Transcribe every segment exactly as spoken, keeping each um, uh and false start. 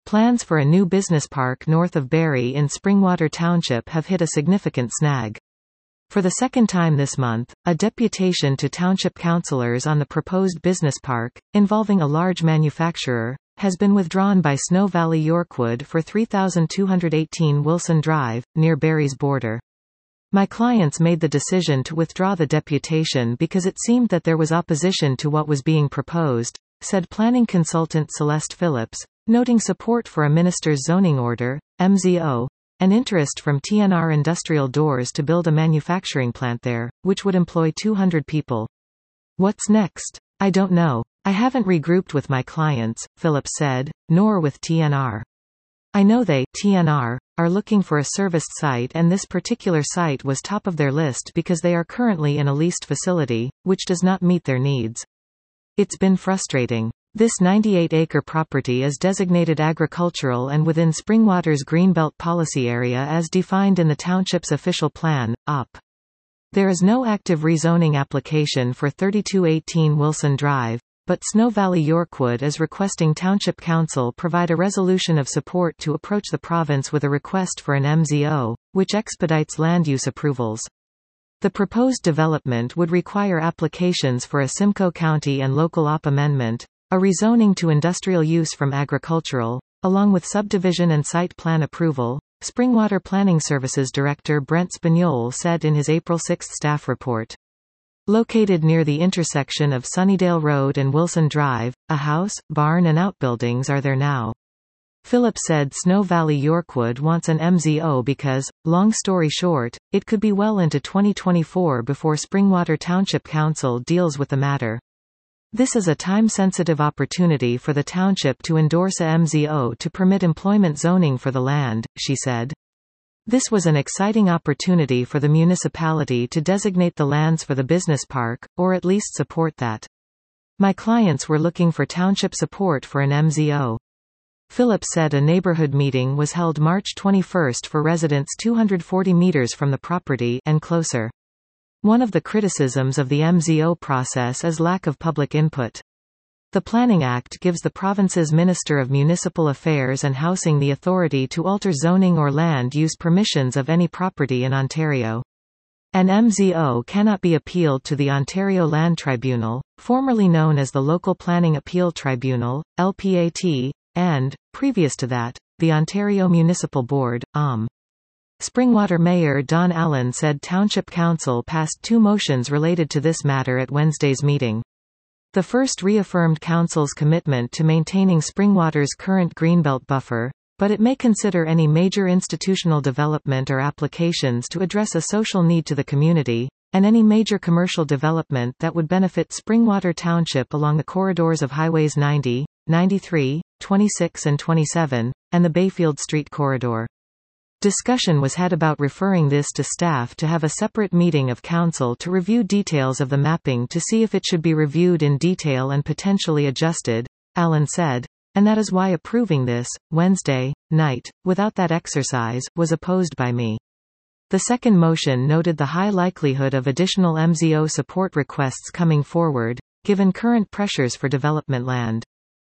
Plans for a new business park north of Barrie in Springwater Township have hit a significant snag. For the second time this month, a deputation to township councillors on the proposed business park, involving a large manufacturer, has been withdrawn by Snow Valley Yorkwood for three thousand two hundred eighteen Wilson Drive, near Barrie's border. My clients made the decision to withdraw the deputation because it seemed that there was opposition to what was being proposed, said planning consultant Celeste Phillips, noting support for a minister's zoning order, M Z O, and interest from T N R Industrial Doors to build a manufacturing plant there, which would employ two hundred people. What's next? I don't know. I haven't regrouped with my clients, Phillips said, nor with T N R. I know they, T N R, are looking for a serviced site, and this particular site was top of their list because they are currently in a leased facility, which does not meet their needs. It's been frustrating. This ninety-eight acre property is designated agricultural and within Springwater's Greenbelt policy area as defined in the township's official plan, O P. There is no active rezoning application for thirty-two eighteen Wilson Drive, but Snow Valley Yorkwood is requesting Township Council provide a resolution of support to approach the province with a request for an M Z O, which expedites land use approvals. The proposed development would require applications for a Simcoe County and local O P amendment, a rezoning to industrial use from agricultural, along with subdivision and site plan approval, Springwater Planning Services Director Brent Spagnol said in his April sixth staff report. Located near the intersection of Sunnydale Road and Wilson Drive, a house, barn and outbuildings are there now. Phillips said Snow Valley Yorkwood wants an M Z O because, long story short, it could be well into twenty twenty-four before Springwater Township Council deals with the matter. This is a time-sensitive opportunity for the township to endorse a M Z O to permit employment zoning for the land, she said. This was an exciting opportunity for the municipality to designate the lands for the business park, or at least support that. My clients were looking for township support for an M Z O. Phillips said a neighborhood meeting was held March twenty-first for residents two hundred forty meters from the property and closer. One of the criticisms of the M Z O process is lack of public input. The Planning Act gives the province's Minister of Municipal Affairs and Housing the authority to alter zoning or land use permissions of any property in Ontario. An M Z O cannot be appealed to the Ontario Land Tribunal, formerly known as the Local Planning Appeal Tribunal, L P A T, and, previous to that, the Ontario Municipal Board, O M. Springwater Mayor Don Allen said Township Council passed two motions related to this matter at Wednesday's meeting. The first reaffirmed Council's commitment to maintaining Springwater's current Greenbelt buffer, but it may consider any major institutional development or applications to address a social need to the community, and any major commercial development that would benefit Springwater Township along the corridors of Highways ninety, ninety-three, twenty-six and twenty-seven, and the Bayfield Street corridor. Discussion was had about referring this to staff to have a separate meeting of council to review details of the mapping to see if it should be reviewed in detail and potentially adjusted, Allen said, and that is why approving this, Wednesday night, without that exercise, was opposed by me. The second motion noted the high likelihood of additional M Z O support requests coming forward, given current pressures for development land.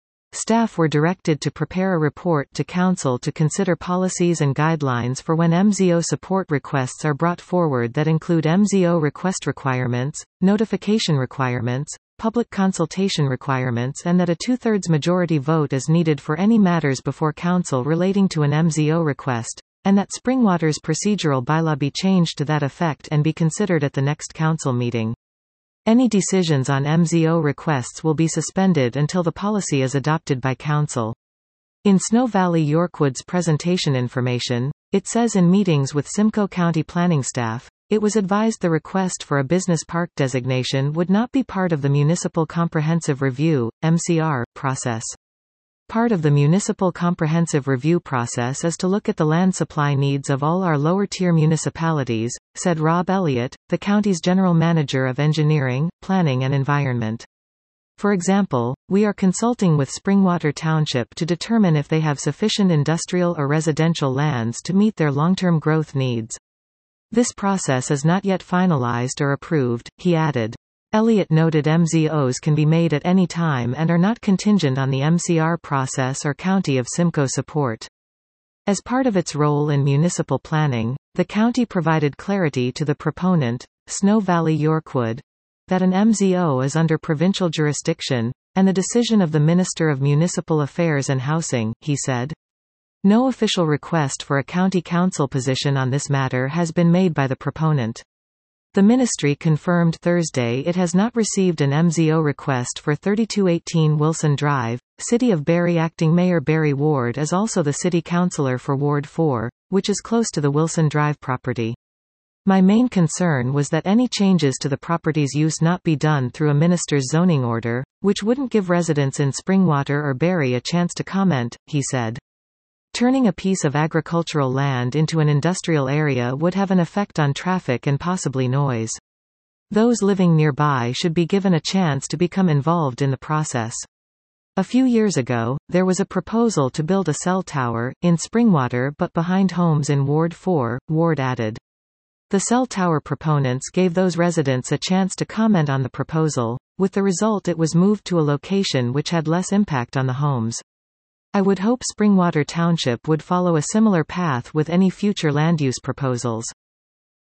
Staff were directed to prepare a report to Council to consider policies and guidelines for when M Z O support requests are brought forward that include M Z O request requirements, notification requirements, public consultation requirements, and that a two-thirds majority vote is needed for any matters before Council relating to an M Z O request, and that Springwater's procedural bylaw be changed to that effect and be considered at the next Council meeting. Any decisions on M Z O requests will be suspended until the policy is adopted by Council. In Snow Valley Yorkwood's presentation information, it says in meetings with Simcoe County planning staff, it was advised the request for a business park designation would not be part of the Municipal Comprehensive Review, M C R, process. Part of the Municipal Comprehensive Review process is to look at the land supply needs of all our lower-tier municipalities, said Rob Elliott, the county's General Manager of Engineering, Planning and Environment. For example, we are consulting with Springwater Township to determine if they have sufficient industrial or residential lands to meet their long-term growth needs. This process is not yet finalized or approved, he added. Elliott noted M Z Os can be made at any time and are not contingent on the M C R process or County of Simcoe support. As part of its role in municipal planning, the county provided clarity to the proponent, Snow Valley Yorkwood, that an M Z O is under provincial jurisdiction, and the decision of the Minister of Municipal Affairs and Housing, he said. No official request for a county council position on this matter has been made by the proponent. The ministry confirmed Thursday it has not received an M Z O request for thirty-two eighteen Wilson Drive. City of Barrie Acting Mayor Barry Ward is also the city councillor for Ward four, which is close to the Wilson Drive property. My main concern was that any changes to the property's use not be done through a minister's zoning order, which wouldn't give residents in Springwater or Barrie a chance to comment, he said. Turning a piece of agricultural land into an industrial area would have an effect on traffic and possibly noise. Those living nearby should be given a chance to become involved in the process. A few years ago, there was a proposal to build a cell tower, in Springwater but behind homes in Ward four, Ward added. The cell tower proponents gave those residents a chance to comment on the proposal, with the result it was moved to a location which had less impact on the homes. I would hope Springwater Township would follow a similar path with any future land use proposals.